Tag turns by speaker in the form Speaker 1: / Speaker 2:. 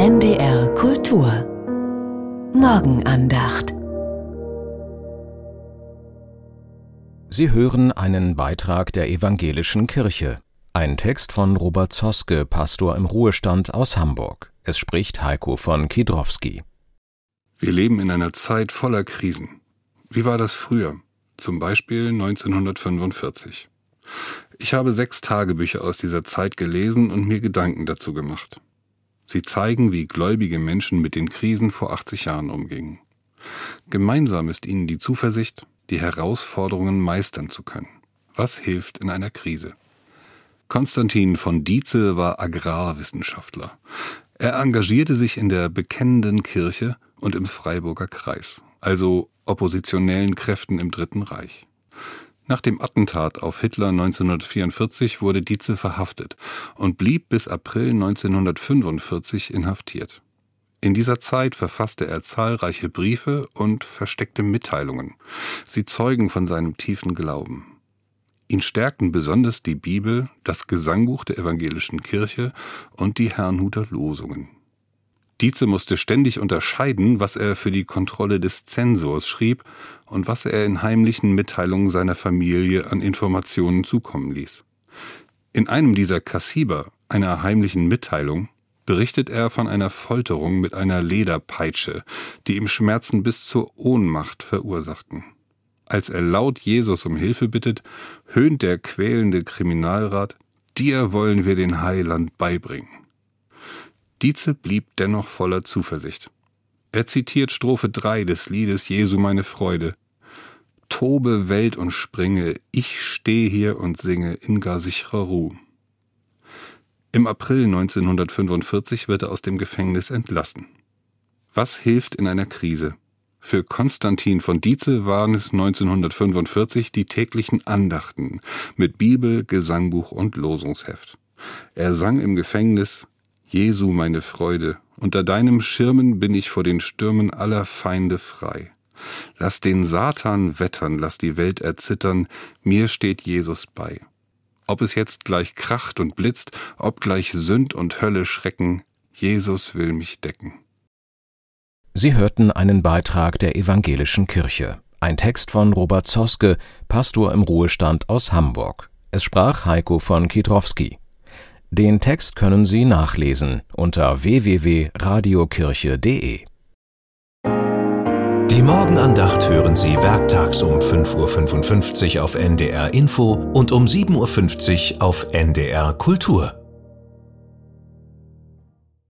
Speaker 1: NDR Kultur Morgenandacht.
Speaker 2: Sie hören einen Beitrag der Evangelischen Kirche. Ein Text von Robert Zoske, Pastor im Ruhestand aus Hamburg. Es spricht Heiko von Kiedrowski.
Speaker 3: Wir leben in einer Zeit voller Krisen. Wie war das früher? Zum Beispiel 1945. Ich habe 6 Tagebücher aus dieser Zeit gelesen und mir Gedanken dazu gemacht. Sie zeigen, wie gläubige Menschen mit den Krisen vor 80 Jahren umgingen. Gemeinsam ist ihnen die Zuversicht, die Herausforderungen meistern zu können. Was hilft in einer Krise? Konstantin von Dietze war Agrarwissenschaftler. Er engagierte sich in der Bekennenden Kirche und im Freiburger Kreis, also oppositionellen Kräften im Dritten Reich. Nach dem Attentat auf Hitler 1944 wurde Dietze verhaftet und blieb bis April 1945 inhaftiert. In dieser Zeit verfasste er zahlreiche Briefe und versteckte Mitteilungen. Sie zeugen von seinem tiefen Glauben. Ihn stärkten besonders die Bibel, das Gesangbuch der Evangelischen Kirche und die Herrnhuter Losungen. Dietze musste ständig unterscheiden, was er für die Kontrolle des Zensors schrieb und was er in heimlichen Mitteilungen seiner Familie an Informationen zukommen ließ. In einem dieser Kassiber, einer heimlichen Mitteilung, berichtet er von einer Folterung mit einer Lederpeitsche, die ihm Schmerzen bis zur Ohnmacht verursachten. Als er laut Jesus um Hilfe bittet, höhnt der quälende Kriminalrat: „Dir wollen wir den Heiland beibringen." Dietze blieb dennoch voller Zuversicht. Er zitiert Strophe 3 des Liedes Jesu meine Freude: „Tobe Welt und springe, ich steh hier und singe in gar sicherer Ruh." Im April 1945 wird er aus dem Gefängnis entlassen. Was hilft in einer Krise? Für Konstantin von Dietze waren es 1945 die täglichen Andachten mit Bibel, Gesangbuch und Losungsheft. Er sang im Gefängnis: „Jesu meine Freude, unter deinem Schirmen bin ich vor den Stürmen aller Feinde frei. Lass den Satan wettern, lass die Welt erzittern, mir steht Jesus bei. Ob es jetzt gleich kracht und blitzt, ob gleich Sünd und Hölle schrecken, Jesus will mich decken."
Speaker 2: Sie hörten einen Beitrag der Evangelischen Kirche. Ein Text von Robert Zoske, Pastor im Ruhestand aus Hamburg. Es sprach Heiko von Kiedrowski. Den Text können Sie nachlesen unter www.radiokirche.de.
Speaker 4: Die Morgenandacht hören Sie werktags um 5:55 Uhr auf NDR Info und um 7:50 Uhr auf NDR Kultur.